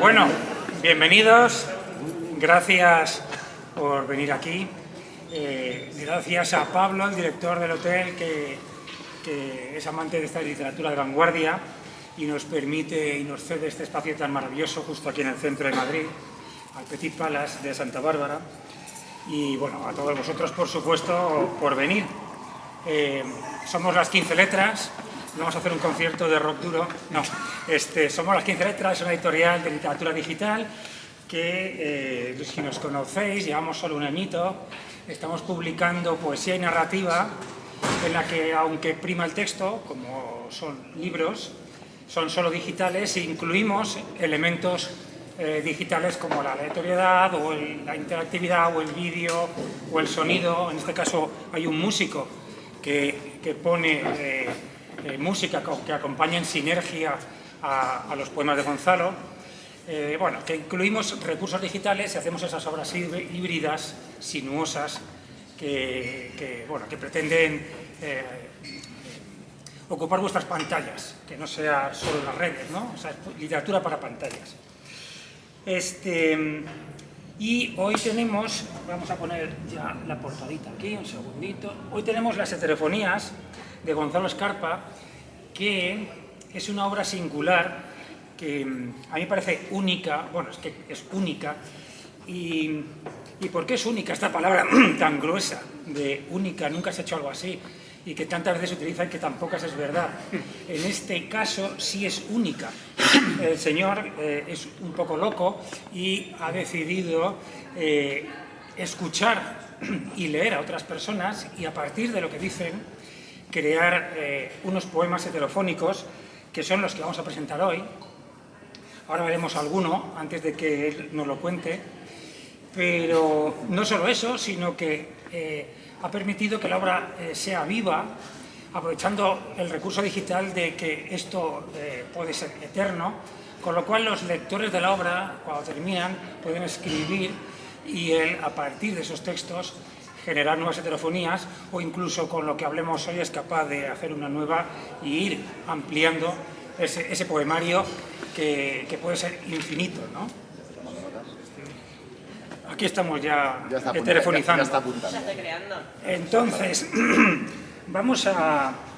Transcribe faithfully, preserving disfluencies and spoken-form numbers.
Bueno, bienvenidos, gracias por venir aquí, eh, gracias a Pablo, el director del hotel, que, que es amante de esta literatura de vanguardia y nos permite y nos cede este espacio tan maravilloso justo aquí en el centro de Madrid, al Petit Palace de Santa Bárbara, y bueno, a todos vosotros, por supuesto, por venir. Eh, somos las quince letras. Vamos a hacer un concierto de rock duro. No, este, somos las quince letras, es una editorial de literatura digital que, eh, si nos conocéis, llevamos solo un añito. Estamos publicando poesía y narrativa en la que, aunque prima el texto, como son libros, son solo digitales, e incluimos elementos eh, digitales como la aleatoriedad o el, la interactividad o el vídeo o el sonido. En este caso hay un músico que, que pone eh, eh, música que acompaña en sinergia a, a los poemas de Gonzalo. Eh, bueno, que incluimos recursos digitales y hacemos esas obras híbridas, sinuosas, que, que, bueno, que pretenden eh, ocupar vuestras pantallas, que no sea solo las redes, ¿no? O sea, literatura para pantallas. Este, y hoy tenemos, vamos a poner ya la portadita aquí, un segundito. Hoy tenemos las heterofonías de Gonzalo Escarpa, que es una obra singular que a mí me parece única, bueno, es que es única. Y, ¿y por qué es única esta palabra tan gruesa de única? Nunca se ha hecho algo así y que tantas veces se utiliza y que tan pocas es verdad. En este caso sí es única. El señor eh, es un poco loco y ha decidido eh, escuchar y leer a otras personas y a partir de lo que dicen crear eh, unos poemas heterofónicos que son los que vamos a presentar hoy. Ahora veremos alguno antes de que él nos lo cuente, pero no solo eso, sino que eh, ha permitido que la obra eh, sea viva, aprovechando el recurso digital de que esto eh, puede ser eterno, con lo cual los lectores de la obra, cuando terminan, pueden escribir y él, a partir de esos textos, generar nuevas heterofonías, o incluso con lo que hablemos hoy es capaz de hacer una nueva y ir ampliando ese, ese poemario que, que puede ser infinito, ¿no? Aquí estamos ya, ya está heterofonizando. Ya, ya está apuntando. Entonces, vamos a,